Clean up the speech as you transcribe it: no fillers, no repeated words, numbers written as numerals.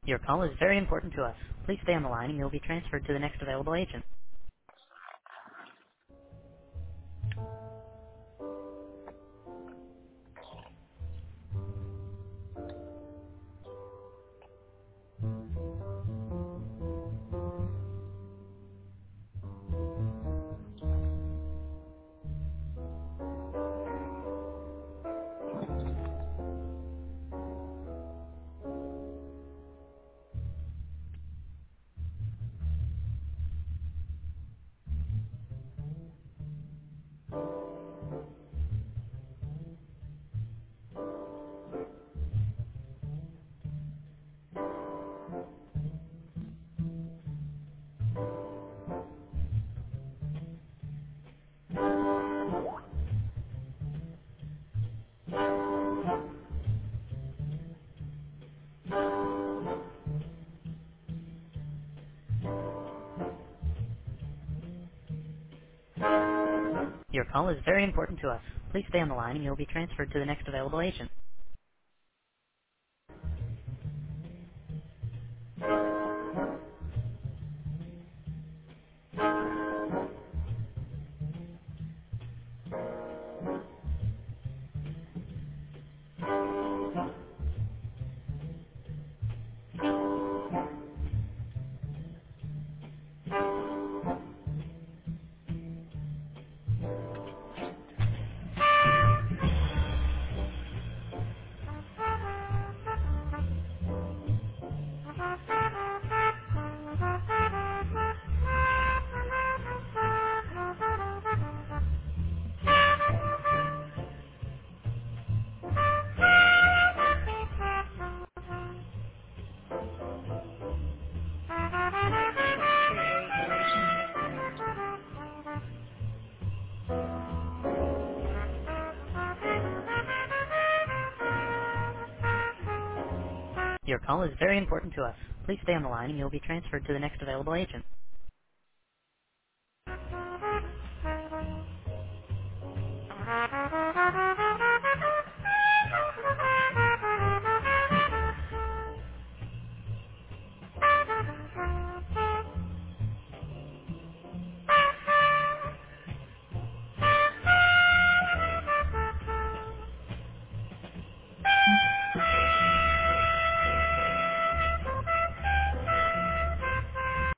Your call is very important to us. Please stay on the line and you'll be transferred to the next available agent. Your call is very important to us. Please stay on the line and you'll be transferred to the next available agent. Shit, street regulations don't count. Your call is very important to us. Please stay on the line and you'll be transferred to the next available agent.